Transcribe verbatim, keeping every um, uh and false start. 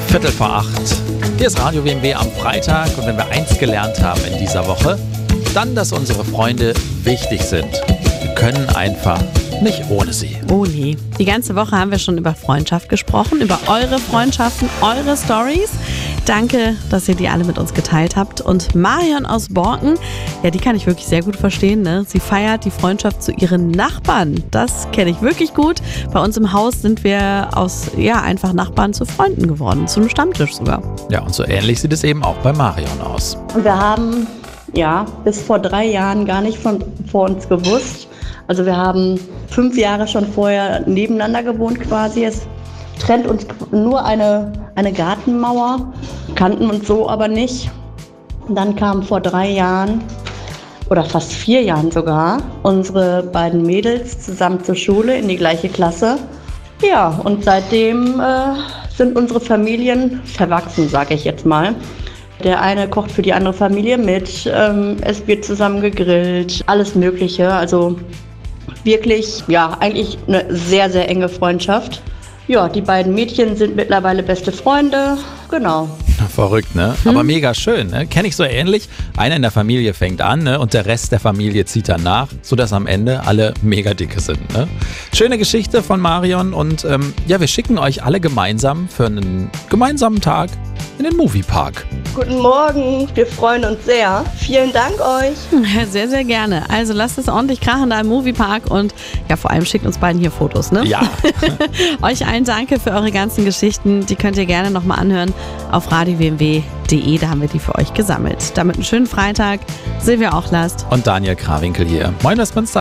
Viertel vor acht. Hier ist Radio W M W am Freitag und wenn wir eins gelernt haben in dieser Woche, dann, dass unsere Freunde wichtig sind. Wir können einfach nicht ohne sie. Oh nee. Die ganze Woche haben wir schon über Freundschaft gesprochen, über eure Freundschaften, eure Stories. Danke, dass ihr die alle mit uns geteilt habt. Und Marion aus Borken, ja, die kann ich wirklich sehr gut verstehen, ne? Sie feiert die Freundschaft zu ihren Nachbarn. Das kenne ich wirklich gut. Bei uns im Haus sind wir aus, ja, einfach Nachbarn zu Freunden geworden, zum Stammtisch sogar. Ja, und so ähnlich sieht es eben auch bei Marion aus. Und wir haben, ja, bis vor drei Jahren gar nicht von, vor uns gewusst. Also wir haben fünf Jahre schon vorher nebeneinander gewohnt quasi. Es trennt uns nur eine, eine Gartenmauer, kannten uns so aber nicht. Und dann kamen vor drei Jahren oder fast vier Jahren sogar unsere beiden Mädels zusammen zur Schule in die gleiche Klasse. Ja, und seitdem äh, sind unsere Familien verwachsen, sage ich jetzt mal. Der eine kocht für die andere Familie mit, ähm, es wird zusammen gegrillt, alles Mögliche. Also wirklich, ja, eigentlich eine sehr, sehr enge Freundschaft. Ja, die beiden Mädchen sind mittlerweile beste Freunde, genau. Verrückt, ne? Hm. Aber mega schön, ne? Kenne ich so ähnlich. Einer in der Familie fängt an, ne? Und der Rest der Familie zieht dann nach, sodass am Ende alle mega dicke sind, ne? Schöne Geschichte von Marion und ähm, ja, wir schicken euch alle gemeinsam für einen gemeinsamen Tag in den Moviepark. Guten Morgen, wir freuen uns sehr. Vielen Dank euch. Sehr, sehr gerne. Also lasst es ordentlich krachen da im Moviepark und ja, vor allem schickt uns beiden hier Fotos, ne? Ja. Euch allen danke für eure ganzen Geschichten. Die könnt ihr gerne nochmal anhören auf radio w m w punkt de. Da haben wir die für euch gesammelt. Damit einen schönen Freitag. Silvia Ochlast und Daniel Krawinkel hier. Moin aus Münster.